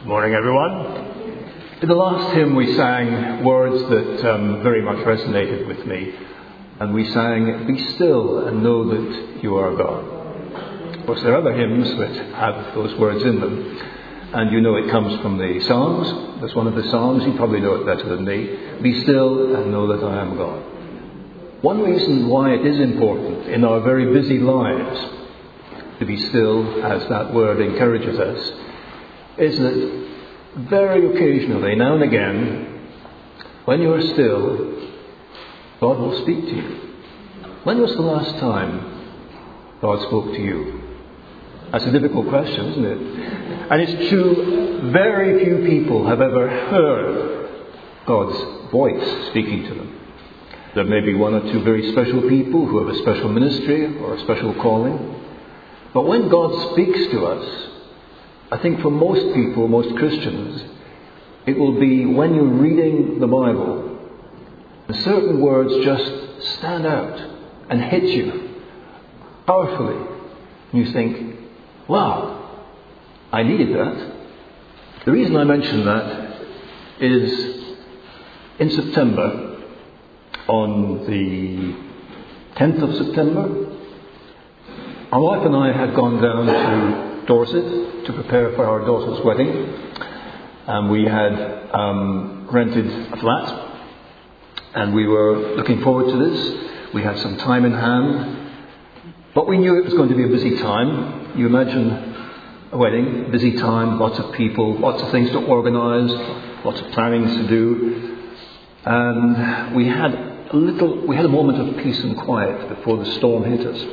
Morning, everyone. In the last hymn we sang words that very much resonated with me. And we sang, "Be still and know that you are God." Of course, there are other hymns that have those words in them. And you know it comes from the Psalms. That's one of the Psalms. You probably know it better than me. "Be still and know that I am God." One reason why it is important in our very busy lives to be still, as that word encourages us, is that very occasionally, now and again, when you are still, God will speak to you. When was the last time God spoke to you? That's a difficult question, isn't it? And it's true, very few people have ever heard God's voice speaking to them. There may be one or two very special people who have a special ministry or a special calling. But when God speaks to us, I think for most people, most Christians, it will be when you're reading the Bible and certain words just stand out and hit you powerfully. And you think, wow, I needed that. The reason I mention that is in September, on the 10th of September, my wife and I had gone down to Dorset to prepare for our daughter's wedding. And we had rented a flat. And we were looking forward to this. We had some time in hand. But we knew it was going to be a busy time. You imagine a wedding, busy time, lots of people, lots of things to organise, lots of plannings to do. And we had a moment of peace and quiet before the storm hit us.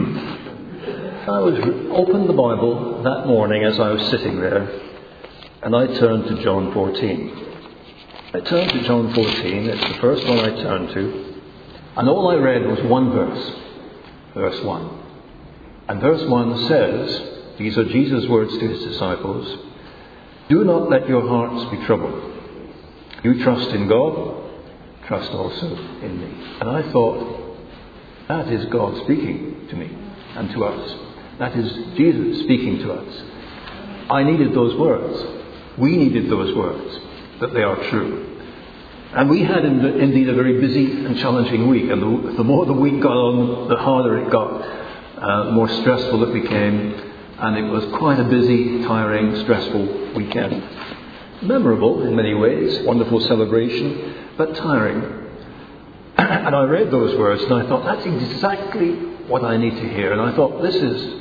I opened the Bible that morning as I was sitting there, and I turned to John 14. I turned to John 14, it's the first one I turned to, and all I read was one verse 1. And verse 1 says, these are Jesus' words to his disciples, "Do not let your hearts be troubled. You trust in God, trust also in me." And I thought, that is God speaking to me and to us. That is Jesus speaking to us. I needed those words. We needed those words, that they are true. And we had indeed a very busy and challenging week. And the more the week got on, the harder it got, the more stressful it became. And it was quite a busy, tiring, stressful weekend. Memorable in many ways, wonderful celebration, but tiring. And I read those words and I thought, that's exactly what I need to hear. And I thought, this is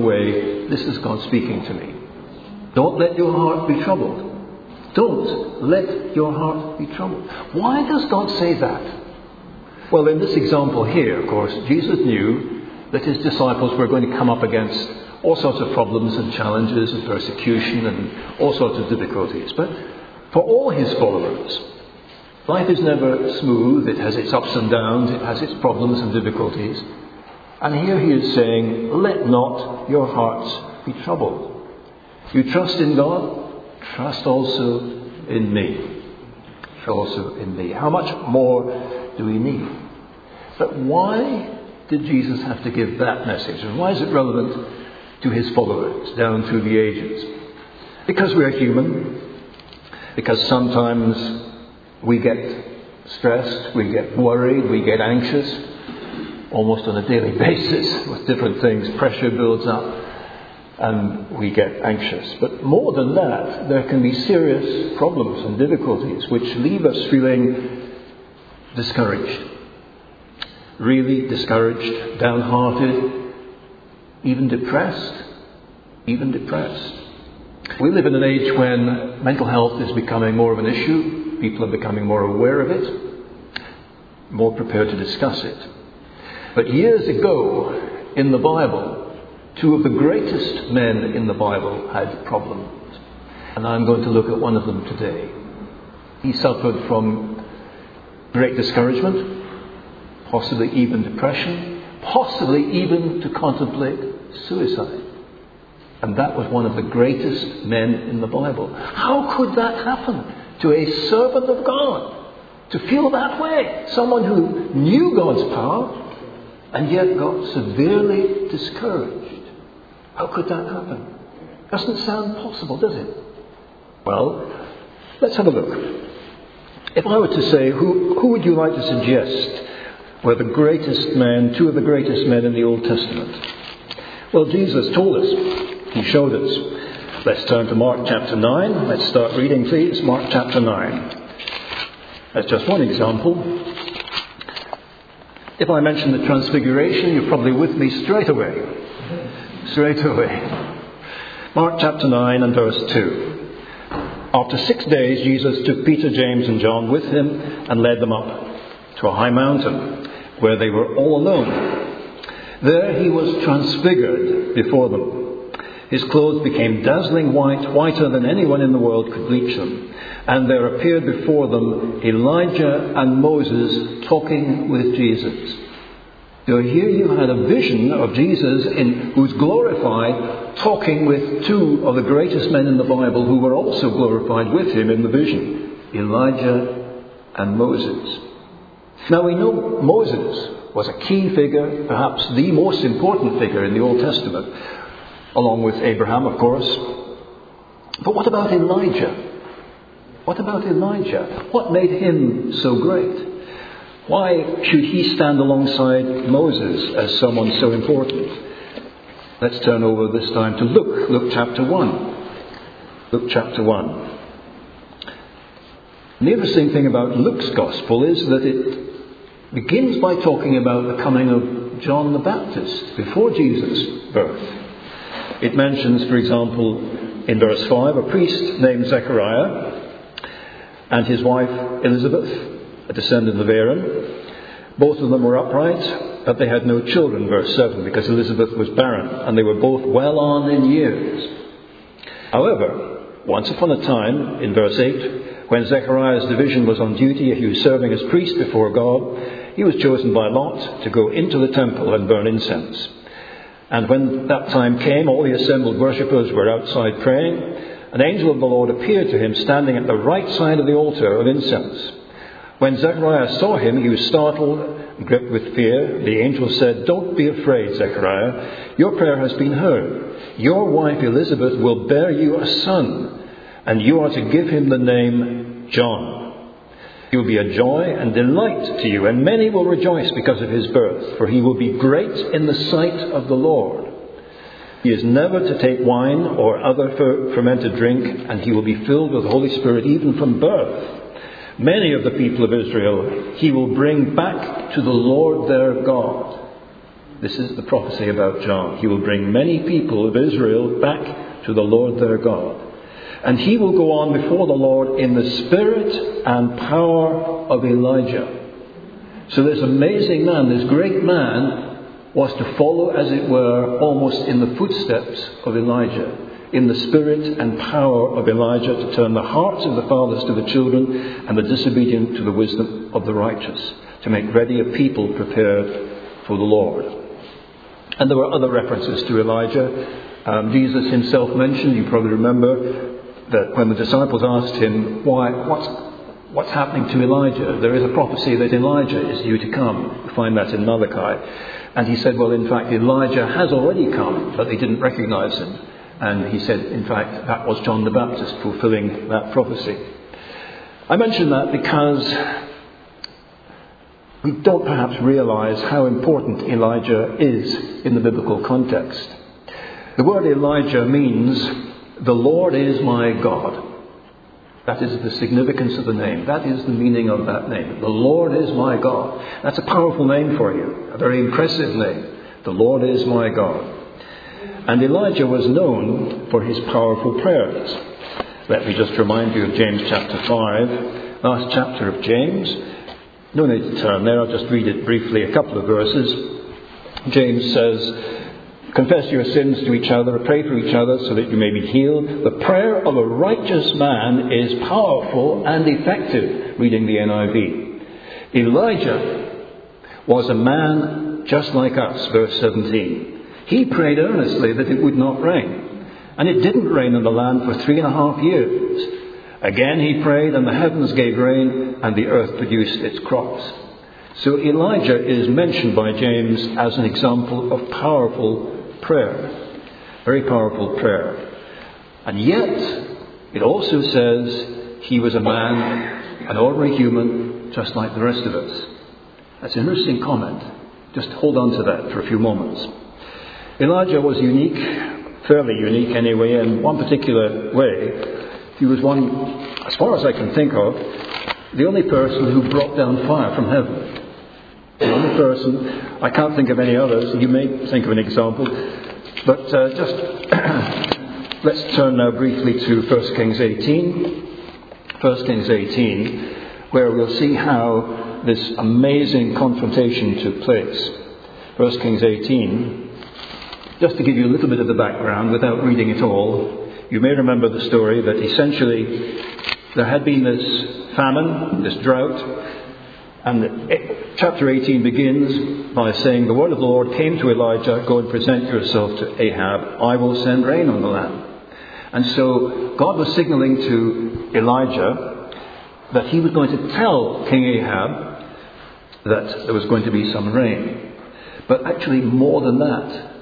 God speaking to me. Don't let your heart be troubled. Don't let your heart be troubled. Why does God say that? Well, in this example here, of course, Jesus knew that his disciples were going to come up against all sorts of problems and challenges and persecution and all sorts of difficulties. But for all his followers, life is never smooth. It has its ups and downs. It has its problems and difficulties. And here he is saying, let not your hearts be troubled. You trust in God, trust also in me. Trust also in me. How much more do we need? But why did Jesus have to give that message? And why is it relevant to his followers down through the ages? Because we're human. Because sometimes we get stressed, we get worried, we get anxious, almost on a daily basis with different things. Pressure builds up and we get anxious. But more than that, there can be serious problems and difficulties which leave us feeling discouraged. Really discouraged, downhearted, even depressed. We live in an age when mental health is becoming more of an issue. People are becoming more aware of it, more prepared to discuss it. But years ago, in the Bible, two of the greatest men in the Bible had problems. And I'm going to look at one of them today. He suffered from great discouragement, possibly even depression, possibly even to contemplate suicide. And that was one of the greatest men in the Bible. How could that happen to a servant of God? To feel that way? Someone who knew God's power and yet got severely discouraged. How could that happen? Doesn't sound possible, does it? Well, let's have a look. If I were to say, who would you like to suggest were the greatest men, two of the greatest men in the Old Testament? Well, Jesus told us. He showed us. Let's turn to Mark chapter 9. Let's start reading, please. Mark chapter 9. That's just one example. If I mention the Transfiguration, you're probably with me straight away. Straight away. Mark chapter 9 and verse 2. After 6 days, Jesus took Peter, James and John with him and led them up to a high mountain where they were all alone. There he was transfigured before them. His clothes became dazzling white, whiter than anyone in the world could bleach them. And there appeared before them Elijah and Moses talking with Jesus. So here you had a vision of Jesus who's glorified, talking with two of the greatest men in the Bible who were also glorified with him in the vision, Elijah and Moses. Now we know Moses was a key figure, perhaps the most important figure in the Old Testament, along with Abraham, of course. But what about Elijah? What about Elijah? What made him so great? Why should he stand alongside Moses as someone so important? Let's turn over this time to Luke chapter 1. Luke chapter 1. The interesting thing about Luke's Gospel is that it begins by talking about the coming of John the Baptist before Jesus' birth. It mentions, for example, in verse 5, a priest named Zechariah and his wife Elizabeth, a descendant of Aaron. Both of them were upright, but they had no children, verse 7, because Elizabeth was barren, and they were both well on in years. However, once upon a time, in verse 8, when Zechariah's division was on duty, he was serving as priest before God, he was chosen by Lot to go into the temple and burn incense. And when that time came, all the assembled worshippers were outside praying. An angel of the Lord appeared to him standing at the right side of the altar of incense. When Zechariah saw him, he was startled and gripped with fear. The angel said, "Don't be afraid, Zechariah. Your prayer has been heard. Your wife Elizabeth will bear you a son, and you are to give him the name John. He will be a joy and delight to you, and many will rejoice because of his birth, for he will be great in the sight of the Lord. He is never to take wine or other fermented drink, and he will be filled with the Holy Spirit even from birth. Many of the people of Israel he will bring back to the Lord their God." This is the prophecy about John. He will bring many people of Israel back to the Lord their God. "And he will go on before the Lord in the spirit and power of Elijah." So this amazing man, this great man, was to follow, as it were, almost in the footsteps of Elijah, in the spirit and power of Elijah, to turn the hearts of the fathers to the children and the disobedient to the wisdom of the righteous, to make ready a people prepared for the Lord. And there were other references to Elijah. Jesus himself mentioned, you probably remember, that when the disciples asked him, what's happening to Elijah? There is a prophecy that Elijah is due to come. We find that in Malachi. And he said, well, in fact, Elijah has already come, but they didn't recognize him. And he said, in fact, that was John the Baptist fulfilling that prophecy. I mention that because we don't perhaps realize how important Elijah is in the biblical context. The word Elijah means, "The Lord is my God." That is the significance of the name. That is the meaning of that name. The Lord is my God. That's a powerful name for you. A very impressive name. The Lord is my God. And Elijah was known for his powerful prayers. Let me just remind you of James chapter 5, last chapter of James. No need to turn there, I'll just read it briefly, a couple of verses. James says, "Confess your sins to each other, pray for each other so that you may be healed. The prayer of a righteous man is powerful and effective." Reading the NIV. Elijah was a man just like us, verse 17. He prayed earnestly that it would not rain. And it didn't rain on the land for 3.5 years. Again he prayed, and the heavens gave rain, and the earth produced its crops. So Elijah is mentioned by James as an example of powerful prayer. Very powerful prayer. And yet, it also says he was a man, an ordinary human, just like the rest of us. That's an interesting comment. Just hold on to that for a few moments. Elijah was unique, fairly unique anyway, in one particular way. He was one, as far as I can think of, the only person who brought down fire from heaven. The only person, I can't think of any others. You may think of an example, but let's turn now briefly to 1 Kings 18. 1 Kings 18, where we'll see how this amazing confrontation took place. 1 Kings 18, just to give you a little bit of the background without reading it all, you may remember the story that essentially there had been this famine, this drought, and chapter 18 begins by saying, the word of the Lord came to Elijah, go and present yourself to Ahab, I will send rain on the land. And so God was signaling to Elijah that he was going to tell King Ahab that there was going to be some rain. But actually more than that,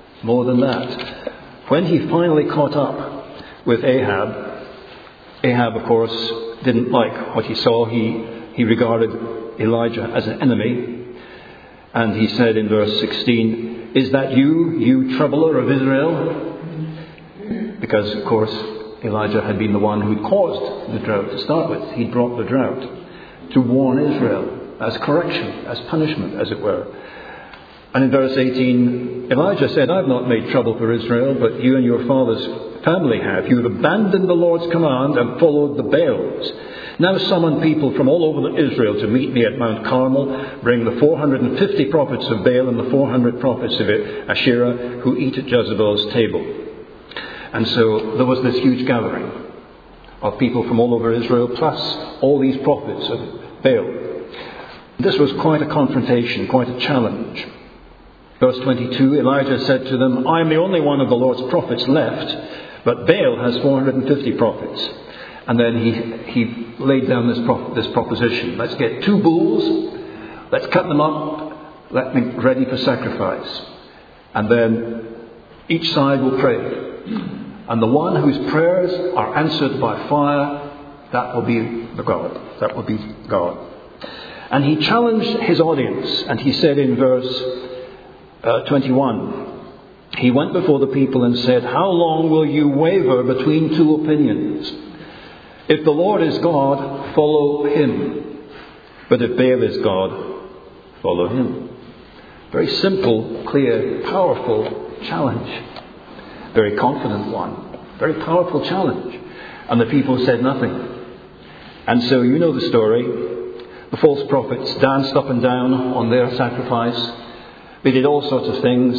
when he finally caught up with Ahab, of course, didn't like what he saw. He regarded Elijah as an enemy. And he said in verse 16, is that you troubler of Israel? Because, of course, Elijah had been the one who caused the drought to start with. He brought the drought to warn Israel as correction, as punishment, as it were. And in verse 18, Elijah said, I've not made trouble for Israel, but you and your father's family have. You have abandoned the Lord's command and followed the Baals. Now summon people from all over Israel to meet me at Mount Carmel. Bring the 450 prophets of Baal and the 400 prophets of Asherah who eat at Jezebel's table. And so there was this huge gathering of people from all over Israel, plus all these prophets of Baal. This was quite a confrontation, quite a challenge. Verse 22, Elijah said to them, I am the only one of the Lord's prophets left, but Baal has 450 prophets. And then he laid down this proposition. Let's get 2 bulls, let's cut them up, let them ready for sacrifice. And then each side will pray. And the one whose prayers are answered by fire, that will be the God. That will be God. And he challenged his audience, and he said in verse 21, he went before the people and said, how long will you waver between 2 opinions? If the Lord is God, follow him. But if Baal is God, follow him. Very simple, clear, powerful challenge. Very confident one. Very powerful challenge. And the people said nothing. And so you know the story. The false prophets danced up and down on their sacrifice. They did all sorts of things.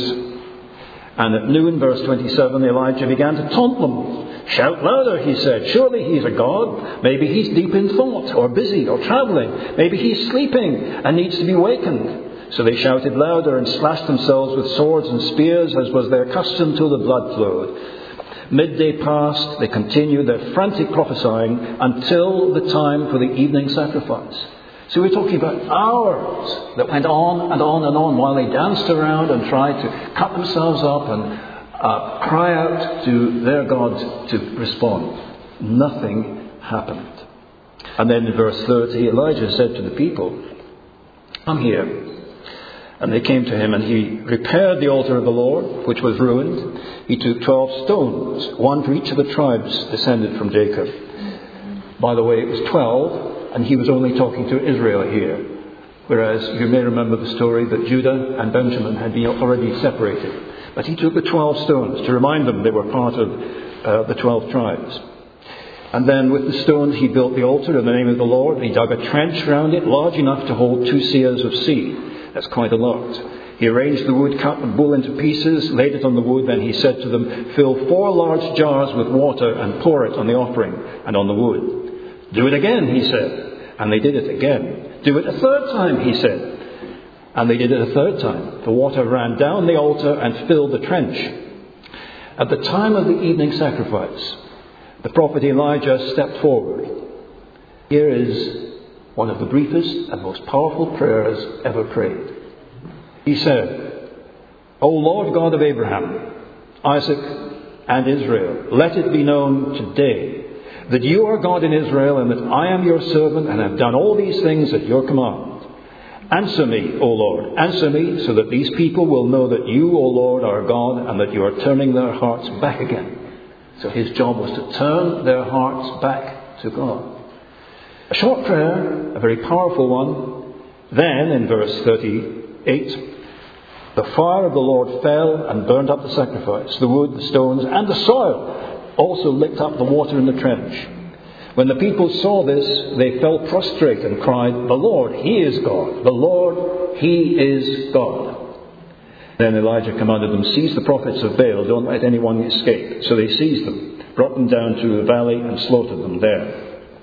And at noon, verse 27, Elijah began to taunt them. Shout louder, he said. Surely he's a god. Maybe he's deep in thought, or busy, or travelling. Maybe he's sleeping and needs to be wakened. So they shouted louder and slashed themselves with swords and spears, as was their custom, till the blood flowed. Midday passed, they continued their frantic prophesying until the time for the evening sacrifice. So we're talking about hours that went on and on and on while they danced around and tried to cut themselves up and cry out to their God to respond. Nothing happened. And then in verse 30, Elijah said to the people, come here. And they came to him, and he repaired the altar of the Lord, which was ruined. He took 12 stones, one for each of the tribes descended from Jacob. By the way, it was 12, and he was only talking to Israel here. Whereas you may remember the story that Judah and Benjamin had been already separated. But he took the 12 stones to remind them they were part of the 12 tribes. And then with the stones he built the altar in the name of the Lord. He dug a trench round it large enough to hold 2 seahs of seed. That's quite a lot. He arranged the wood, cut the bull into pieces, laid it on the wood. Then he said to them, fill 4 large jars with water and pour it on the offering and on the wood. Do it again, he said. And they did it again. Do it a 3rd time, he said. And they did it a 3rd time. The water ran down the altar and filled the trench. At the time of the evening sacrifice, the prophet Elijah stepped forward. Here is one of the briefest and most powerful prayers ever prayed. He said, O Lord God of Abraham, Isaac, and Israel, let it be known today that you are God in Israel, and that I am your servant, and have done all these things at your command. Answer me, O Lord, answer me, so that these people will know that you, O Lord, are God, and that you are turning their hearts back again. So his job was to turn their hearts back to God. A short prayer, a very powerful one. Then, in verse 38, the fire of the Lord fell and burned up the sacrifice, the wood, the stones, and the soil also licked up the water in the trench. When the people saw this, they fell prostrate and cried, "The Lord, He is God. The Lord, He is God." Then Elijah commanded them, "Seize the prophets of Baal. Don't let anyone escape." So they seized them, brought them down to the valley, and slaughtered them there.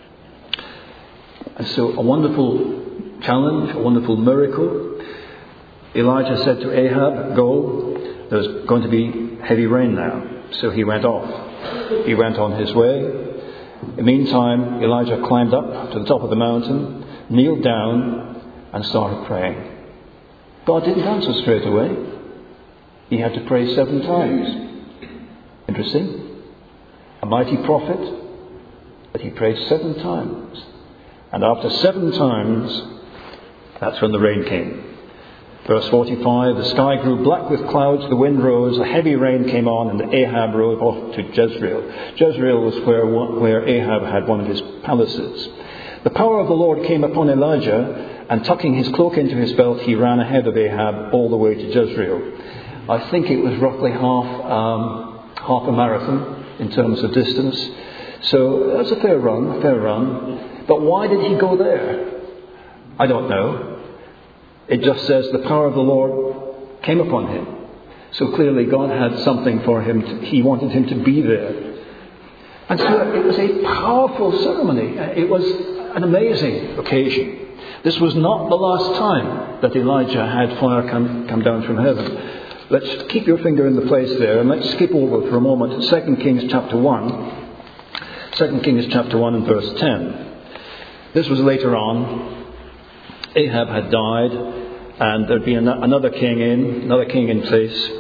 And so a wonderful challenge, a wonderful miracle. Elijah said to Ahab, "Go, there's going to be heavy rain now." So he went off. He went on his way. In the meantime, Elijah climbed up to the top of the mountain, kneeled down, and started praying. God didn't answer straight away. He had to pray 7 times. Interesting. A mighty prophet, but he prayed 7 times. And after 7 times, that's when the rain came. Verse 45, the sky grew black with clouds, the wind rose, a heavy rain came on, and Ahab rode off to Jezreel. Jezreel was where Ahab had one of his palaces. The power of the Lord came upon Elijah, and tucking his cloak into his belt, he ran ahead of Ahab all the way to Jezreel. I think it was roughly half a marathon in terms of distance. So that's a fair run. But why did he go there? I don't know. It just says the power of the Lord came upon him. So clearly God had something for him. He wanted him to be there. And so it was a powerful ceremony. It was an amazing occasion. This was not the last time that Elijah had fire come down from heaven. Let's keep your finger in the place there, and let's skip over for a moment to 2 Kings chapter 1. 2 Kings chapter 1 and verse 10. This was later on. Ahab had died, and there'd be another king in place.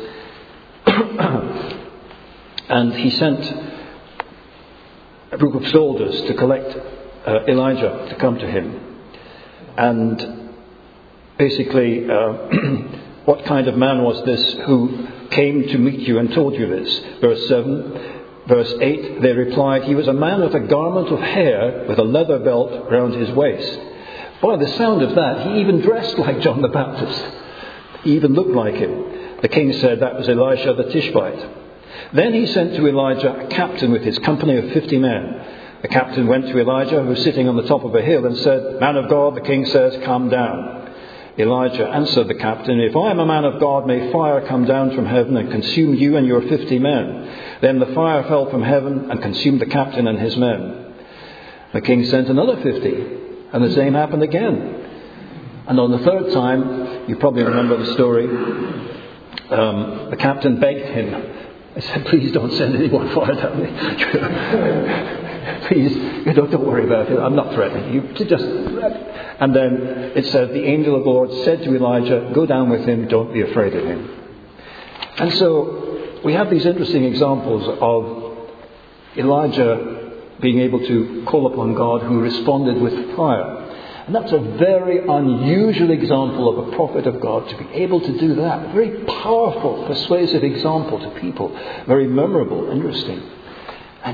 And he sent a group of soldiers to collect Elijah to come to him. And basically, what kind of man was this who came to meet you and told you this? Verse 7. Verse 8, they replied, "He was a man with a garment of hair with a leather belt round his waist." By the sound of that, he even dressed like John the Baptist. He even looked like him. The king said that was Elisha the Tishbite. Then he sent to Elijah a captain with his company of 50 men. The captain went to Elijah, who was sitting on the top of a hill, and said, "Man of God, the king says, come down." Elijah answered the captain, "If I am a man of God, may fire come down from heaven and consume you and your 50 men. Then the fire fell from heaven and consumed the captain and his men. The king sent another 50. And the same happened again. And on the third time, you probably remember the story, the captain begged him. He said, "Please don't send any more fire down me. Please, don't worry about it. I'm not threatening you. And then it says, the angel of the Lord said to Elijah, "Go down with him, don't be afraid of him." And so we have these interesting examples of Elijah being able to call upon God, who responded with fire. And that's a very unusual example of a prophet of God, to be able to do that. A very powerful, persuasive example to people. Very memorable, interesting. And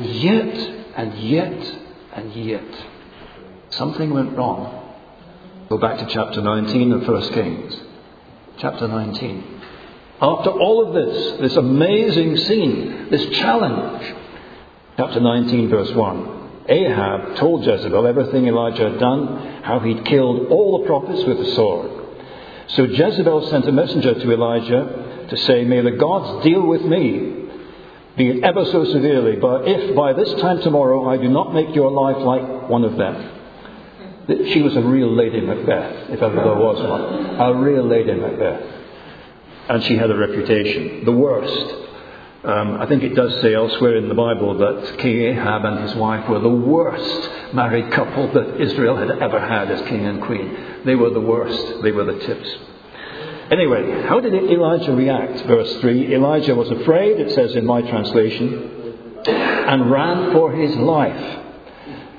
yet, something went wrong. Go back to chapter 19 of 1 Kings. Chapter 19. After all of this amazing scene, this challenge, chapter 19, verse 1. Ahab told Jezebel everything Elijah had done, how he'd killed all the prophets with the sword. So Jezebel sent a messenger to Elijah to say, "May the gods deal with me, be it ever so severely, but if by this time tomorrow I do not make your life like one of them." She was a real Lady Macbeth, if ever there was one. A real Lady Macbeth. And she had a reputation. The worst. I think it does say elsewhere in the Bible that King Ahab and his wife were the worst married couple that Israel had ever had as king and queen. They were the worst. They were the tips. Anyway, how did Elijah react? Verse 3, Elijah was afraid, it says in my translation, and ran for his life.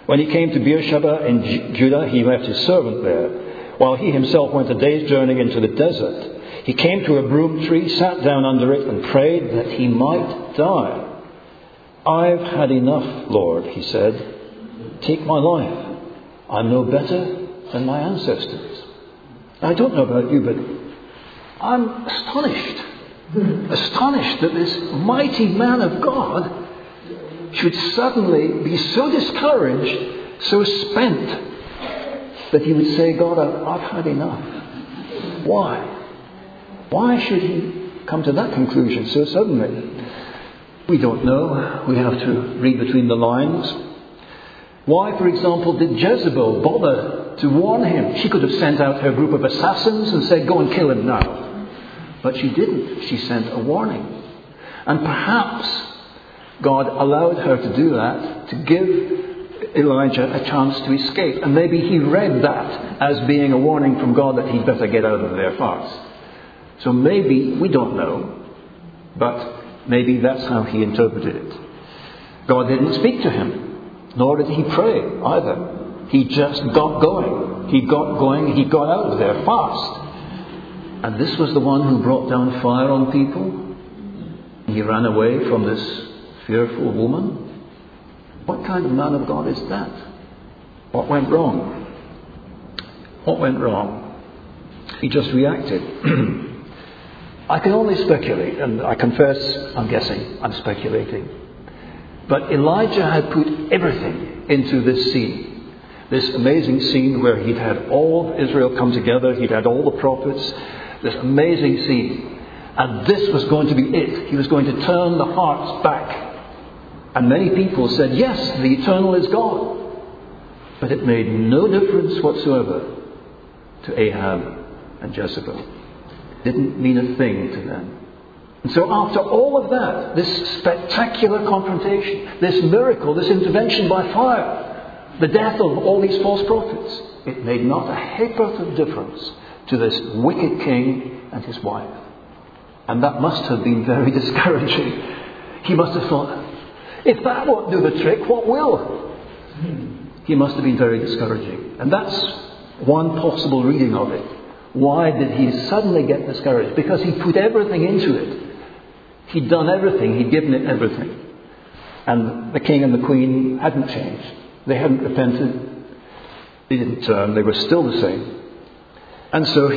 When he came to Beersheba in Judah, he left his servant there, while he himself went a day's journey into the desert. He came to a broom tree, sat down under it, and prayed that he might die. I've had enough, Lord, he said. Take my life. I'm no better than my ancestors. I don't know about you, but I'm astonished. Astonished that this mighty man of God should suddenly be so discouraged, so spent, that he would say, God, I've had enough. Why? Why should he come to that conclusion so suddenly? We don't know. We have to read between the lines. Why, for example, did Jezebel bother to warn him? She could have sent out her group of assassins and said, go and kill him now. But she didn't. She sent a warning. And perhaps God allowed her to do that to give Elijah a chance to escape. And maybe he read that as being a warning from God that he'd better get out of there fast. So maybe, we don't know, but maybe that's how he interpreted it. God didn't speak to him, nor did he pray either. He just got going. He got going, he got out of there fast. And this was the one who brought down fire on people. He ran away from this fearful woman. What kind of man of God is that? What went wrong? What went wrong? He just reacted. I can only speculate, and I confess I'm guessing, I'm speculating. But Elijah had put everything into this scene. This amazing scene where he'd had all of Israel come together, he'd had all the prophets, this amazing scene. And this was going to be it. He was going to turn the hearts back. And many people said, yes, the eternal is God. But it made no difference whatsoever to Ahab and Jezebel. Didn't mean a thing to them. And so after all of that, this spectacular confrontation, this miracle, this intervention by fire, the death of all these false prophets, it made not a ha'porth of difference to this wicked king and his wife. And that must have been very discouraging. He must have thought, if that won't do the trick, what will? He must have been very discouraging. And that's one possible reading of it. Why did he suddenly get discouraged? Because he put everything into it. He'd done everything. He'd given it everything. And the king and the queen hadn't changed. They hadn't repented. They didn't turn. They were still the same. And so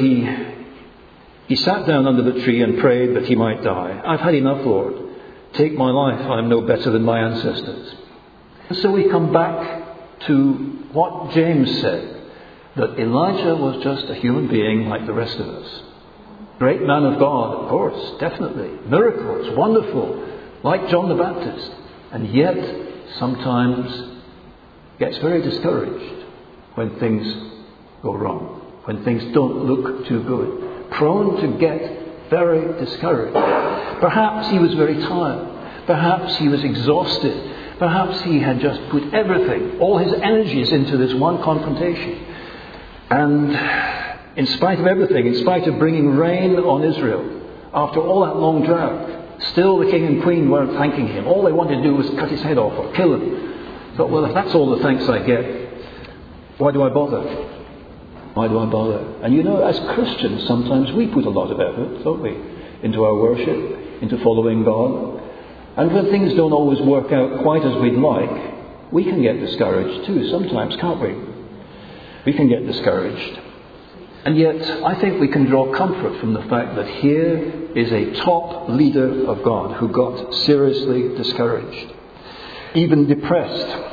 he sat down under the tree and prayed that he might die. I've had enough, Lord. Take my life. I'm no better than my ancestors. And so we come back to what James said. That Elijah was just a human being like the rest of us. Great man of God, of course, definitely. Miracles, wonderful, like John the Baptist. And yet, sometimes gets very discouraged when things go wrong, when things don't look too good. Prone to get very discouraged. Perhaps he was very tired. Perhaps he was exhausted. Perhaps he had just put everything, all his energies into this one confrontation. And in spite of everything, in spite of bringing rain on Israel, after all that long drought, still the king and queen weren't thanking him. All they wanted to do was cut his head off or kill him. Thought, well, if that's all the thanks I get, why do I bother? Why do I bother? And you know, as Christians, sometimes we put a lot of effort, don't we, into our worship, into following God. And when things don't always work out quite as we'd like, we can get discouraged too sometimes, can't we? We can get discouraged. And yet, I think we can draw comfort from the fact that here is a top leader of God who got seriously discouraged, even depressed.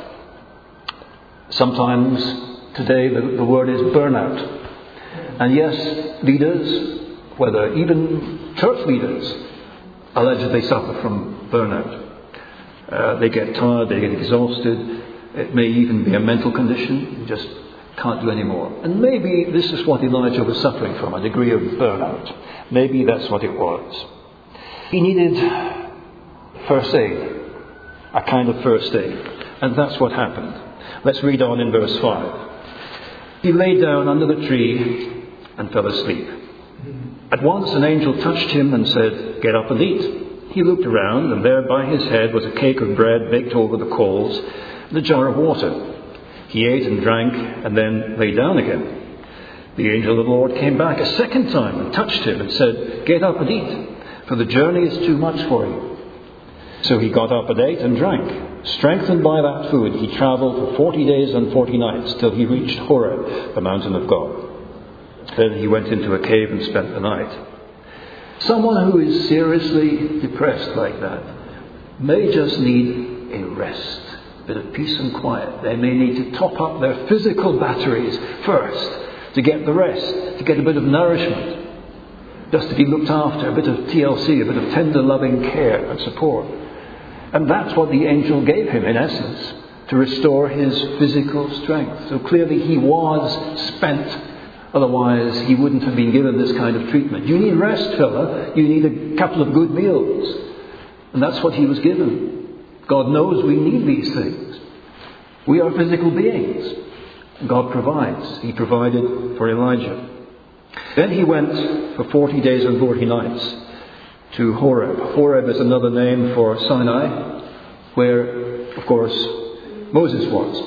Sometimes today the word is burnout. And yes, leaders, whether even church leaders, allegedly suffer from burnout. They get tired, they get exhausted. It may even be a mental condition. You just can't do any more. And maybe this is what Elijah was suffering from, a degree of burnout. Maybe that's what it was. He needed first aid, a kind of first aid. And that's what happened. Let's read on in verse 5. He lay down under the tree and fell asleep. At once an angel touched him and said, "Get up and eat." He looked around, and there by his head was a cake of bread baked over the coals and a jar of water. He ate and drank and then lay down again. The angel of the Lord came back a second time and touched him and said, "Get up and eat, for the journey is too much for you." So he got up and ate and drank. Strengthened by that food, he travelled for 40 days and 40 nights till he reached Horeb, the mountain of God. Then he went into a cave and spent the night. Someone who is seriously depressed like that may just need a rest, a bit of peace and quiet. They may need to top up their physical batteries first to get the rest, to get a bit of nourishment, just to be looked after, a bit of TLC, a bit of tender loving care and support. And that's what the angel gave him, in essence, to restore his physical strength. So clearly he was spent, otherwise he wouldn't have been given this kind of treatment. You need rest, fella. You need a couple of good meals. And that's what he was given. God knows we need these things. We are physical beings. God provides. He provided for Elijah. Then he went for 40 days and 40 nights to Horeb. Horeb is another name for Sinai, where, of course, Moses was.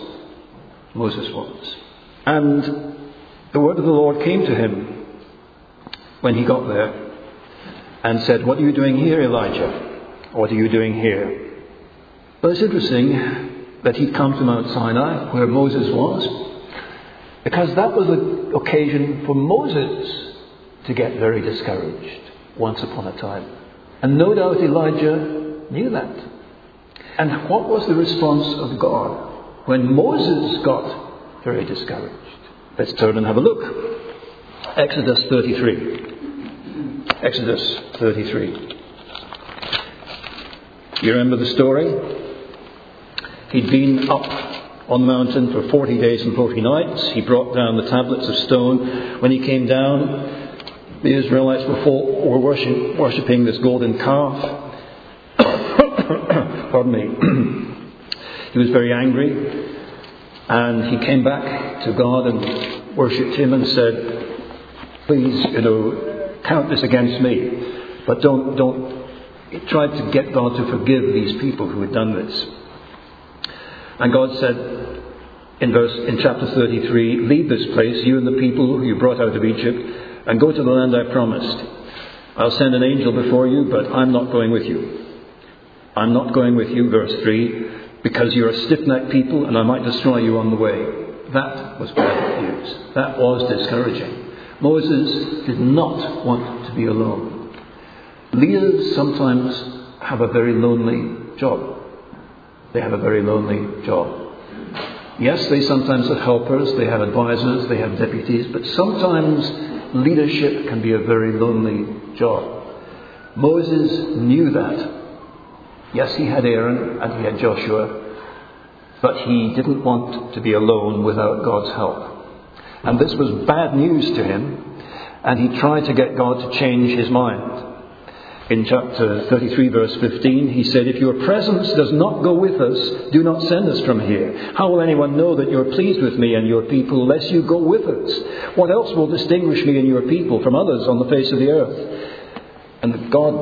And the word of the Lord came to him when he got there and said, "What are you doing here, Elijah? What are you doing here?" Well, it's interesting that he'd come to Mount Sinai, where Moses was, because that was an occasion for Moses to get very discouraged once upon a time. And no doubt Elijah knew that. And what was the response of God when Moses got very discouraged? Let's turn and have a look. Exodus 33. Exodus 33. You remember the story? He'd been up on the mountain for 40 days and 40 nights. He brought down the tablets of stone. When he came down, the Israelites were worshipping this golden calf. Pardon me. He was very angry, and he came back to God and worshipped him and said, "Please, count this against me, but don't." He tried to get God to forgive these people who had done this. And God said in chapter 33, "Leave this place, you and the people who you brought out of Egypt, and go to the land I promised. I'll send an angel before you, but I'm not going with you. I'm not going with you," verse 3, "because you're a stiff-necked people and I might destroy you on the way." That was bad news. That was discouraging. Moses did not want to be alone. Leaders sometimes have a very lonely job. They have a very lonely job. Yes, they sometimes have helpers, they have advisors, they have deputies, but sometimes leadership can be a very lonely job. Moses knew that. Yes, he had Aaron and he had Joshua, but he didn't want to be alone without God's help. And this was bad news to him, and he tried to get God to change his mind. In chapter 33, verse 15, he said, "If your presence does not go with us, do not send us from here. How will anyone know that you're pleased with me and your people unless you go with us? What else will distinguish me and your people from others on the face of the earth?" And God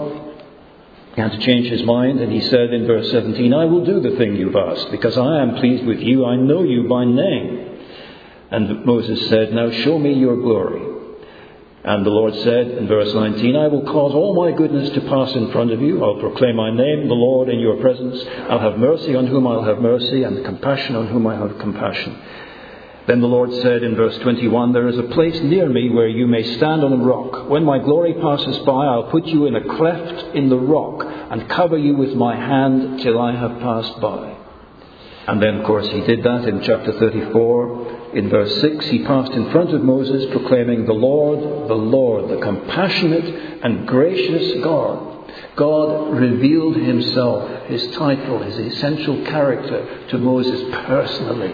began to change his mind, and he said in verse 17, "I will do the thing you've asked, because I am pleased with you. I know you by name." And Moses said, "Now show me your glory." And the Lord said in verse 19, "I will cause all my goodness to pass in front of you. I'll proclaim my name, the Lord, in your presence. I'll have mercy on whom I'll have mercy, and compassion on whom I have compassion." Then the Lord said in verse 21, "There is a place near me where you may stand on a rock. When my glory passes by, I'll put you in a cleft in the rock and cover you with my hand till I have passed by." And then, of course, he did that in chapter 34. In verse 6, he passed in front of Moses, proclaiming, the Lord, the compassionate and gracious God." God revealed himself, his title, his essential character to Moses personally.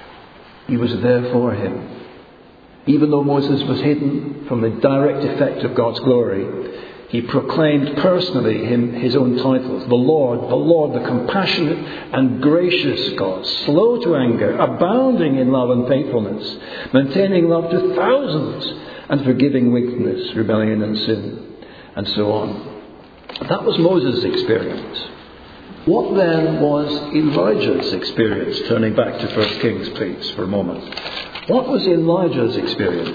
He was there for him. Even though Moses was hidden from the direct effect of God's glory, he proclaimed personally his own titles. The Lord, the compassionate and gracious God, slow to anger, abounding in love and faithfulness, maintaining love to thousands, and forgiving wickedness, rebellion and sin, and so on. That was Moses' experience. What then was Elijah's experience? Turning back to 1 Kings, please, for a moment. What was Elijah's experience?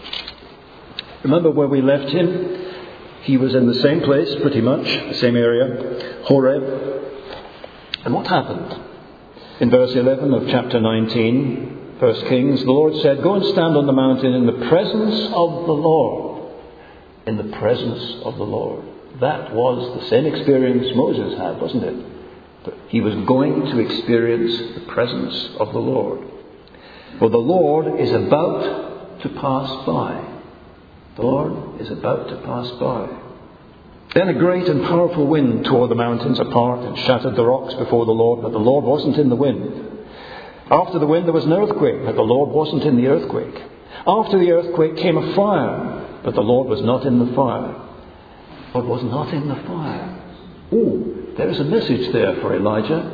Remember where we left him? He was in the same place, pretty much, the same area, Horeb. And what happened? In verse 11 of chapter 19, 1 Kings, the Lord said, "Go and stand on the mountain in the presence of the Lord." In the presence of the Lord. That was the same experience Moses had, wasn't it? But he was going to experience the presence of the Lord. For the Lord is about to pass by. The Lord is about to pass by. Then a great and powerful wind tore the mountains apart and shattered the rocks before the Lord, but the Lord wasn't in the wind. After the wind there was an earthquake, but the Lord wasn't in the earthquake. After the earthquake came a fire, but the Lord was not in the fire. The Lord was not in the fire. Oh, there's a message there for Elijah.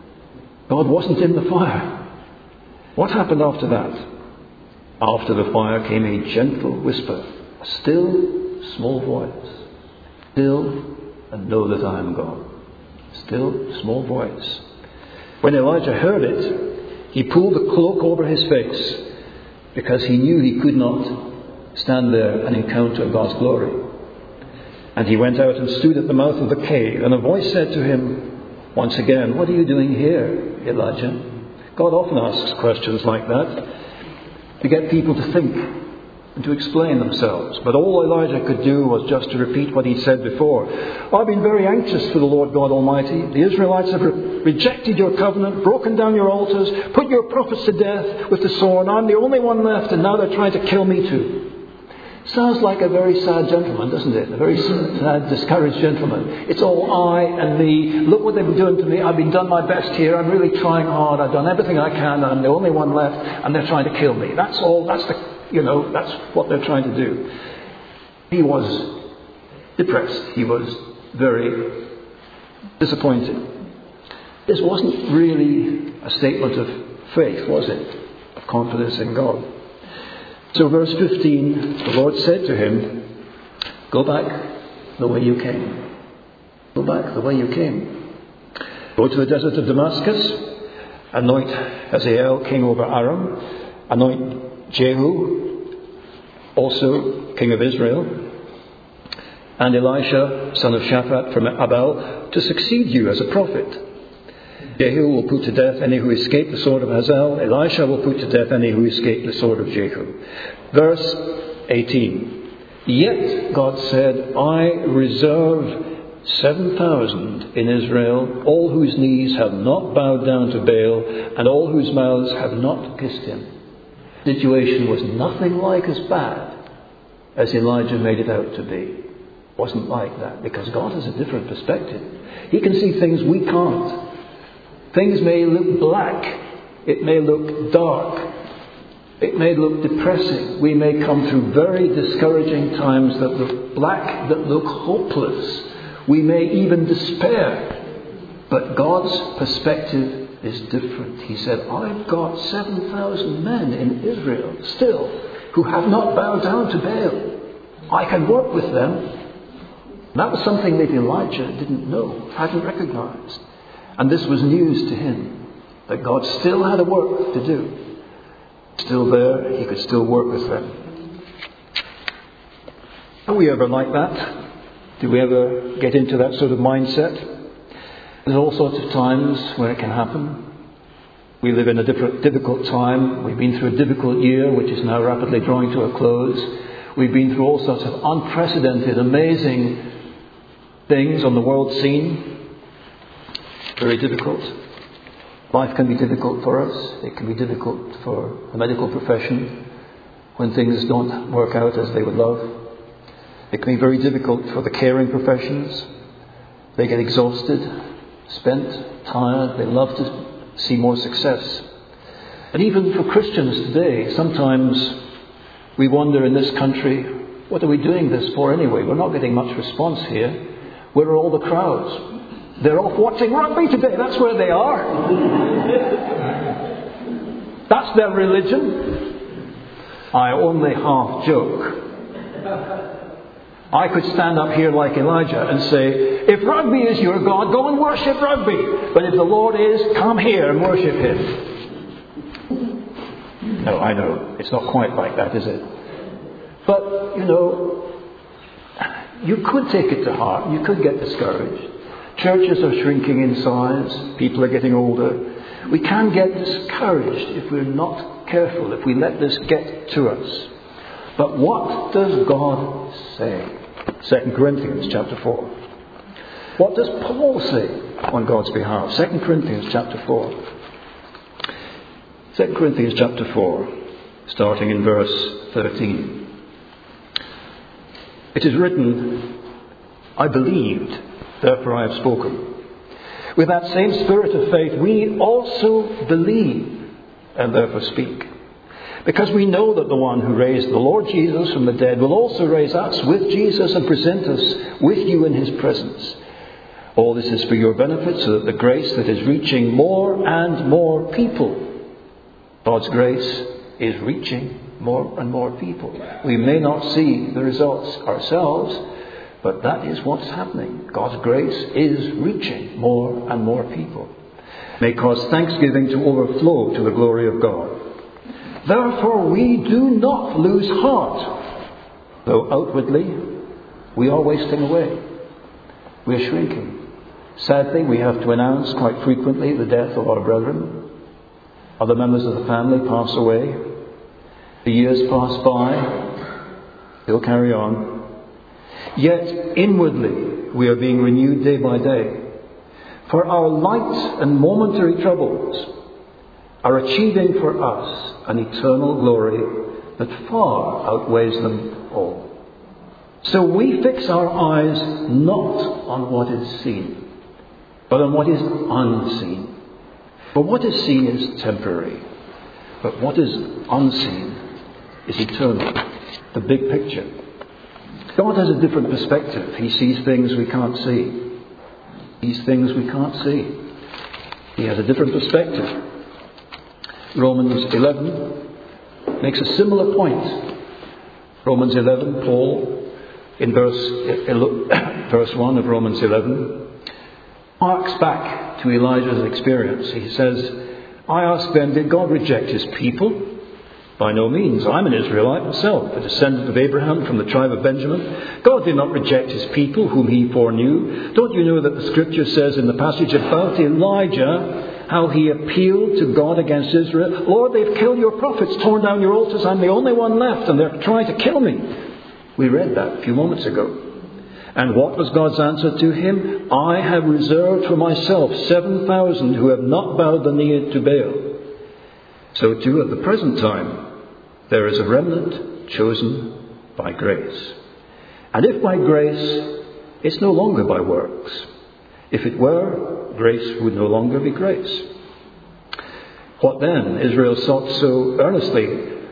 God wasn't in the fire. What happened after that? After the fire came a gentle whisper, a still, small voice. Still, and know that I am God. Still, small voice. When Elijah heard it, he pulled the cloak over his face because he knew he could not stand there and encounter God's glory. And he went out and stood at the mouth of the cave, and a voice said to him once again, "What are you doing here, Elijah?" God often asks questions like that to get people to think and to explain themselves. But all Elijah could do was just to repeat what he'd said before. "I've been very anxious for the Lord God Almighty. The Israelites have rejected your covenant, broken down your altars, put your prophets to death with the sword. I'm the only one left, and now they're trying to kill me too." Sounds like a very sad gentleman, doesn't it? A very sad, discouraged gentleman. It's all I and me. Look what they've been doing to me. I've been done my best here. I'm really trying hard. I've done everything I can. I'm the only one left, and they're trying to kill me. That's all. That's what they're trying to do. He was depressed. He was very disappointed. This wasn't really a statement of faith, was it? Of confidence in God. So verse 15, the Lord said to him, "Go back the way you came. Go back the way you came. Go to the desert of Damascus, anoint Hazael king over Aram, anoint Jehu, also king of Israel, and Elisha, son of Shaphat from Abel, to succeed you as a prophet. Jehu will put to death any who escape the sword of Hazael. Elisha will put to death any who escape the sword of Jehu." Verse 18. "Yet, God said, I reserve 7,000 in Israel, all whose knees have not bowed down to Baal, and all whose mouths have not kissed him." The situation was nothing like as bad as Elijah made it out to be. It wasn't like that, because God has a different perspective. He can see things we can't. Things may look black. It may look dark. It may look depressing. We may come through very discouraging times that look black, that look hopeless. We may even despair. But God's perspective is different. He said, "I've got 7,000 men in Israel still who have not bowed down to Baal. I can work with them." That was something that Elijah didn't know, hadn't recognized. And this was news to him, that God still had a work to do. Still there, he could still work with them. Are we ever like that? Do we ever get into that sort of mindset? There's all sorts of times where it can happen. We live in a difficult time. We've been through a difficult year, which is now rapidly drawing to a close. We've been through all sorts of unprecedented, amazing things on the world scene. Very difficult. Life can be difficult for us. It can be difficult for the medical profession when things don't work out as they would love. It can be very difficult for the caring professions. They get exhausted, spent, tired. They love to see more success. And even for Christians today, sometimes we wonder in this country, what are we doing this for anyway? We're not getting much response here. Where are all the crowds? They're off watching rugby today. That's where they are. That's their religion. I only half joke. I could stand up here like Elijah and say, if rugby is your God, go and worship rugby. But if the Lord is, come here and worship him. No, I know. It's not quite like that, is it? But, you could take it to heart. You could get discouraged. Churches are shrinking in size. People are getting older. We can get discouraged if we're not careful, if we let this get to us. But what does God say? 2 Corinthians chapter 4. What does Paul say on God's behalf? 2 Corinthians chapter 4. 2 Corinthians chapter 4, starting in verse 13. It is written, I believed, therefore I have spoken. With that same spirit of faith, we also believe and therefore speak. Because we know that the one who raised the Lord Jesus from the dead will also raise us with Jesus and present us with you in his presence. All this is for your benefit, so that the grace that is reaching more and more people, God's grace is reaching more and more people. We may not see the results ourselves, but that is what's happening. God's grace is reaching more and more people. May cause thanksgiving to overflow to the glory of God. Therefore we do not lose heart, though outwardly we are wasting away. We are shrinking. Sadly, we have to announce quite frequently the death of our brethren. Other members of the family pass away. The years pass by. They'll carry on. Yet inwardly we are being renewed day by day. For our light and momentary troubles are achieving for us an eternal glory that far outweighs them all. So we fix our eyes not on what is seen, but on what is unseen. For what is seen is temporary, but what is unseen is eternal. The big picture. God has a different perspective. He sees things we can't see. These things we can't see. He has a different perspective. Romans 11 makes a similar point. Romans 11, Paul, in verse 1 of Romans 11, harks back to Elijah's experience. He says, I ask then, did God reject his people? By no means. I'm an Israelite myself, a descendant of Abraham from the tribe of Benjamin. God did not reject his people whom he foreknew. Don't you know that the scripture says in the passage about Elijah how he appealed to God against Israel? Lord, they've killed your prophets, torn down your altars. I'm the only one left and they're trying to kill me. We read that a few moments ago. And what was God's answer to him? I have reserved for myself 7,000 who have not bowed the knee to Baal. So too at the present time there is a remnant chosen by grace. And if by grace, it's no longer by works. If it were, grace would no longer be grace. What then? Israel sought so earnestly,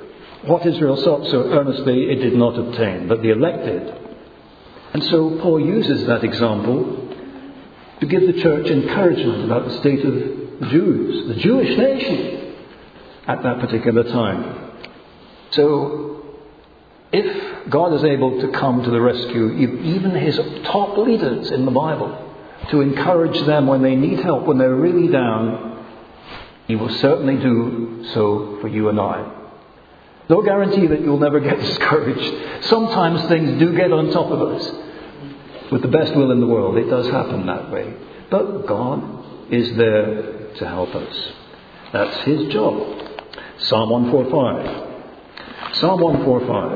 it did not obtain, but the elect did. And so Paul uses that example to give the church encouragement about the state of the Jews, the Jewish nation, at that particular time. So, if God is able to come to the rescue, even his top leaders in the Bible, to encourage them when they need help, when they're really down, he will certainly do so for you and I. No guarantee that you'll never get discouraged. Sometimes things do get on top of us. With the best will in the world, it does happen that way. But God is there to help us. That's his job. Psalm 145. Psalm 145.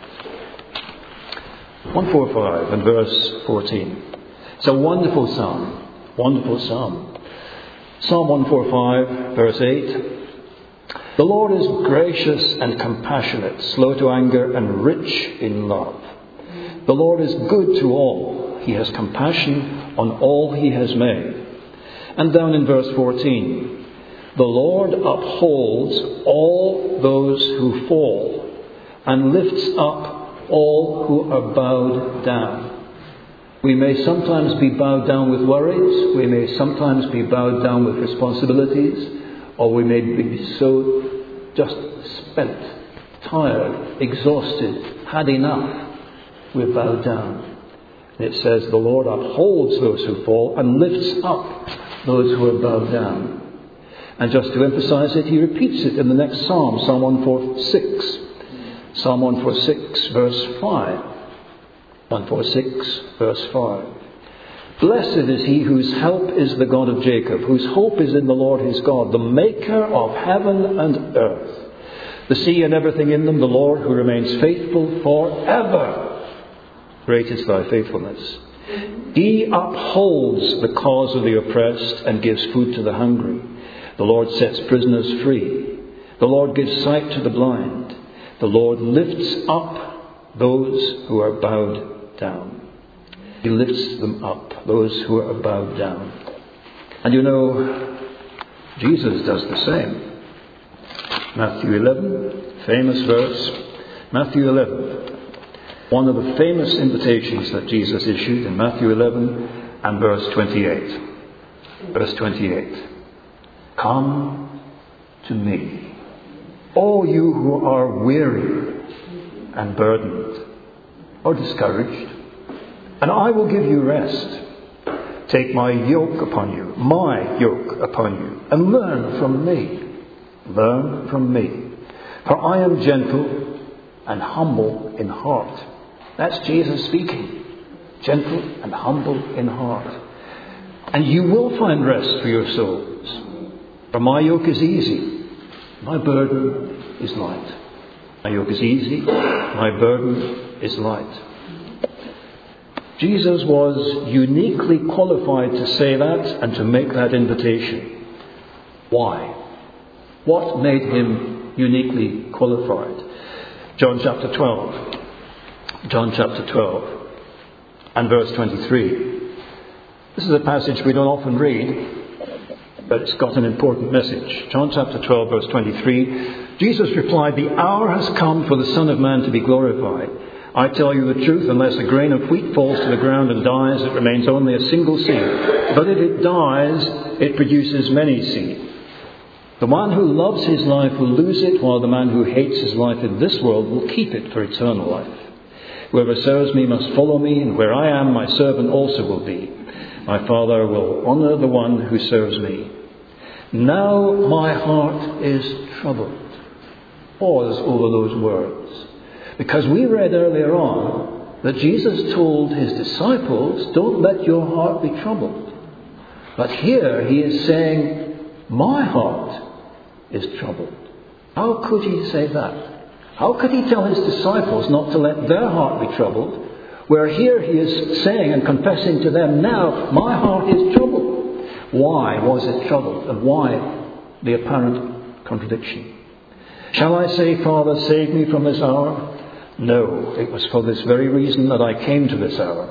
145 and verse 14. It's a wonderful psalm. Wonderful psalm. Psalm 145, verse 8. The Lord is gracious and compassionate, slow to anger and rich in love. The Lord is good to all. He has compassion on all he has made. And down in verse 14. The Lord upholds all those who fall and lifts up all who are bowed down. We may sometimes be bowed down with worries. We may sometimes be bowed down with responsibilities. Or we may be so just spent, tired, exhausted, had enough. we're bowed down. And it says the Lord upholds those who fall and lifts up those who are bowed down. And just to emphasize it, he repeats it in the next psalm, Psalm 146. Psalm 146, verse 5. 146, verse 5. Blessed is he whose help is the God of Jacob, whose hope is in the Lord his God, the maker of heaven and earth, the sea and everything in them, the Lord who remains faithful forever. Great is thy faithfulness. He upholds the cause of the oppressed and gives food to the hungry. The Lord sets prisoners free. The Lord gives sight to the blind. The Lord lifts up those who are bowed down. He lifts them up, those who are bowed down. And you know, Jesus does the same. Matthew 11, famous verse. Matthew 11, one of the famous invitations that Jesus issued in Matthew 11 and verse 28. Verse 28. Come to me, all you who are weary and burdened or discouraged, and I will give you rest. Take my yoke upon you, and learn from me. Learn from me. For I am gentle and humble in heart. That's Jesus speaking. Gentle and humble in heart. And you will find rest for your souls. For my yoke is easy, my burden is light. My yoke is easy, my burden is light. Jesus was uniquely qualified to say that and to make that invitation. Why? What made him uniquely qualified? John chapter 12. John chapter 12 and verse 23. This is a passage we don't often read, but it's got an important message. John chapter 12, verse 23. Jesus replied, "The hour has come for the Son of Man to be glorified. I tell you the truth, unless a grain of wheat falls to the ground and dies, it remains only a single seed. But if it dies, it produces many seed. The man who loves his life will lose it, while the man who hates his life in this world will keep it for eternal life. Whoever serves me must follow me, and where I am, my servant also will be. My Father will honour the one who serves me. Now my heart is troubled." Pause over those words. Because we read earlier on that Jesus told his disciples, don't let your heart be troubled. But here he is saying, my heart is troubled. How could he say that? How could he tell his disciples not to let their heart be troubled, where here he is saying and confessing to them, now my heart is troubled? Why was it troubled? And why the apparent contradiction? Shall I say, Father, save me from this hour? No, it was for this very reason that I came to this hour.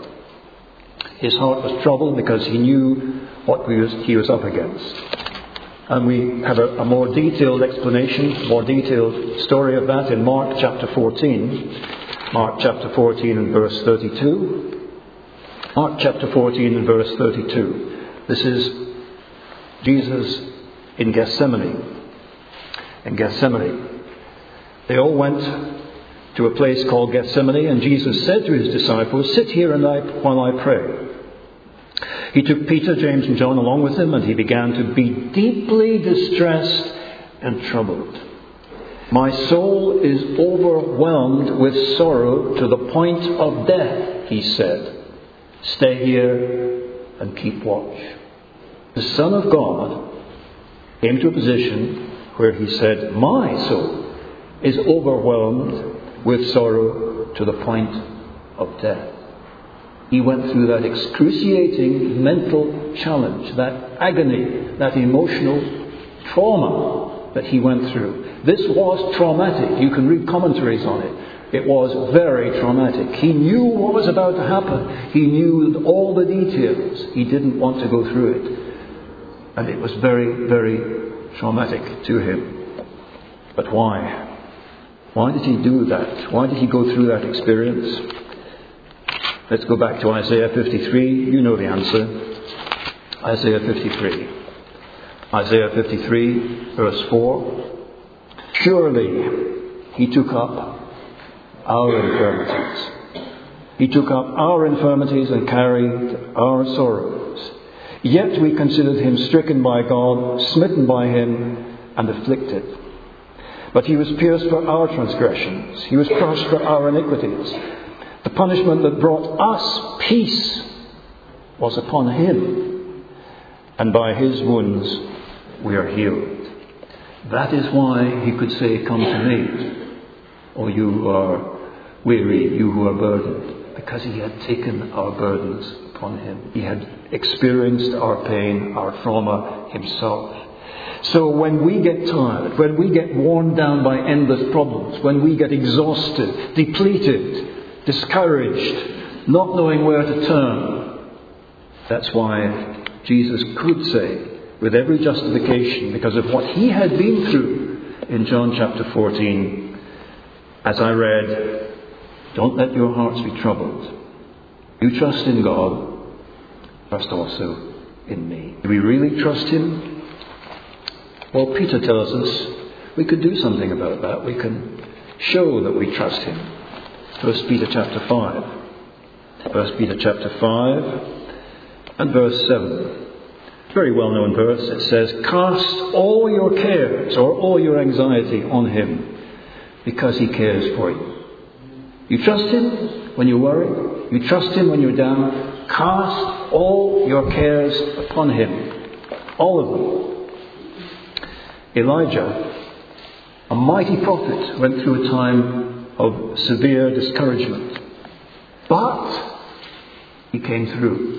His heart was troubled because he knew what he was up against. And we have a more detailed explanation, more detailed story of that in Mark chapter 14. Mark chapter 14 and verse 32. Mark chapter 14 and verse 32. This is Jesus in Gethsemane. In Gethsemane. They all went to a place called Gethsemane, and Jesus said to his disciples, "Sit here while I pray." He took Peter, James and John along with him, and he began to be deeply distressed and troubled. "My soul is overwhelmed with sorrow to the point of death," he said. "Stay here and keep watch." The Son of God came to a position where he said, "My soul is overwhelmed with sorrow to the point of death." He went through that excruciating mental challenge, that agony, that emotional trauma that he went through. This was traumatic. You can read commentaries on it. It was very traumatic. He knew what was about to happen. He knew all the details. He didn't want to go through it. And it was very, very traumatic to him. But why? Why did he do that? Why did he go through that experience? Let's go back to Isaiah 53. You know the answer. Isaiah 53. Isaiah 53, verse 4. "Surely he took up our infirmities He took up our infirmities and carried our sorrows. Yet we considered him stricken by God, smitten by him, and afflicted. But he was pierced for our transgressions. He was crushed for our iniquities. The punishment that brought us peace was upon him, and by his wounds we are healed. That is why he could say, "Come to me, O you who are weary, you who are burdened," because he had taken our burdens upon him. He had experienced our pain, our trauma himself. So when we get tired, when we get worn down by endless problems, when we get exhausted, depleted, discouraged, not knowing where to turn, that's why Jesus could say, with every justification, because of what he had been through in John chapter 14, as I read, "Don't let your hearts be troubled. You trust in God, trust also in me." Do we really trust him? Well, Peter tells us we could do something about that. We can show that we trust him. 1 Peter chapter 5. 1 Peter chapter 5 and verse 7. Very well-known verse. It says, "Cast all your cares or all your anxiety on him, because he cares for you." You trust him when you're worried. You trust him when you're down. Cast all your cares upon him. All of them. Elijah, a mighty prophet, went through a time of severe discouragement. But he came through.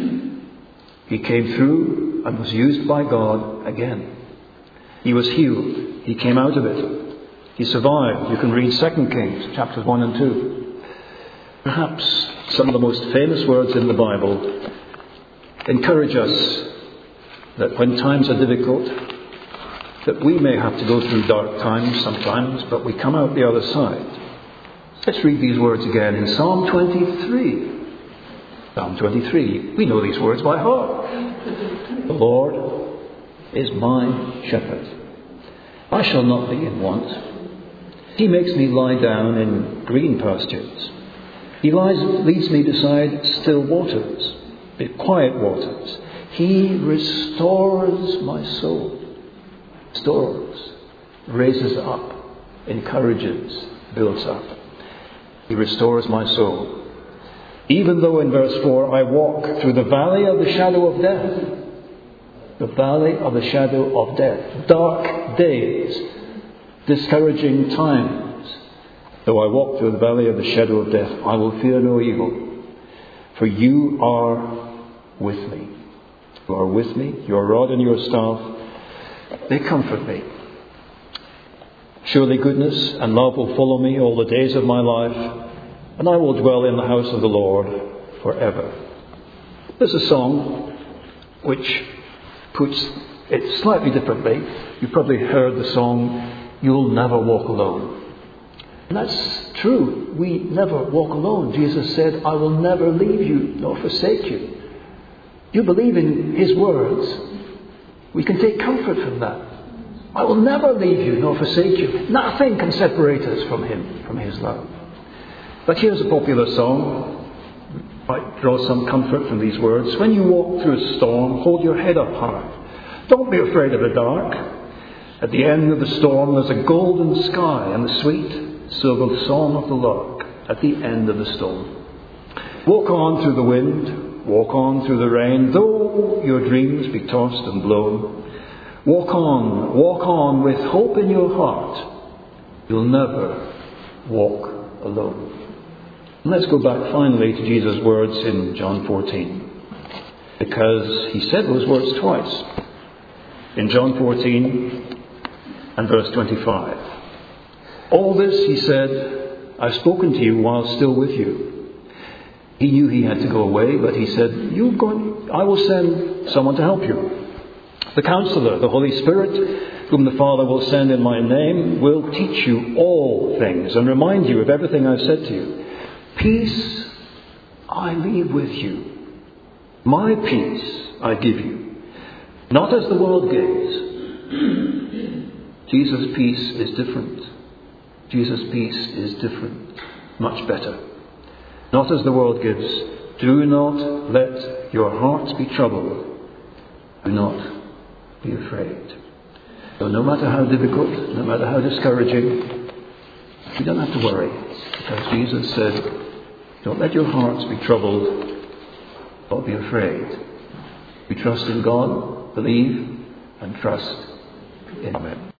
He came through and was used by God again. He was healed. He came out of it. He survived. You can read 2 Kings chapters 1 and 2. Perhaps some of the most famous words in the Bible encourage us that when times are difficult, that we may have to go through dark times sometimes, but we come out the other side. Let's read these words again in Psalm 23. Psalm 23. We know these words by heart. "The Lord is my shepherd. I shall not be in want. He makes me lie down in green pastures. He leads me beside still waters, quiet waters. He restores my soul." Restores, raises up, encourages, builds up. He restores my soul. "Even though," in verse 4, "I walk through the valley of the shadow of death." The valley of the shadow of death. Dark days. Discouraging times. "Though I walk through the valley of the shadow of death, I will fear no evil. For you are with me." You are with me. Your rod and your staff, they comfort me. "Surely goodness and love will follow me all the days of my life, and I will dwell in the house of the Lord forever." There's a song which puts it slightly differently. You've probably heard the song, "You'll Never Walk Alone." And that's true. We never walk alone. Jesus said, "I will never leave you nor forsake you." You believe in his words. We can take comfort from that. I will never leave you nor forsake you. Nothing can separate us from him, from his love. But here's a popular song. Might draw some comfort from these words. "When you walk through a storm, hold your head up high. Don't be afraid of the dark. At the end of the storm, there's a golden sky and the sweet silver song of the lark at the end of the storm. Walk on through the wind, walk on through the rain, though your dreams be tossed and blown. Walk on with hope in your heart. You'll never walk alone." And let's go back finally to Jesus' words in John 14, because he said those words twice. In John 14 and verse 25. "All this," he said, "I've spoken to you while still with you." He knew he had to go away, but he said, "I will send someone to help you. The Counselor, the Holy Spirit, whom the Father will send in my name, will teach you all things and remind you of everything I've said to you. Peace I leave with you. My peace I give you. Not as the world gives." Jesus' peace is different. Jesus' peace is different. Much better. not as the world gives. Do not let your hearts be troubled. Do not be afraid. So no matter how difficult, no matter how discouraging, you don't have to worry. Because Jesus said, don't let your hearts be troubled, don't be afraid. We trust in God, believe and trust in Him.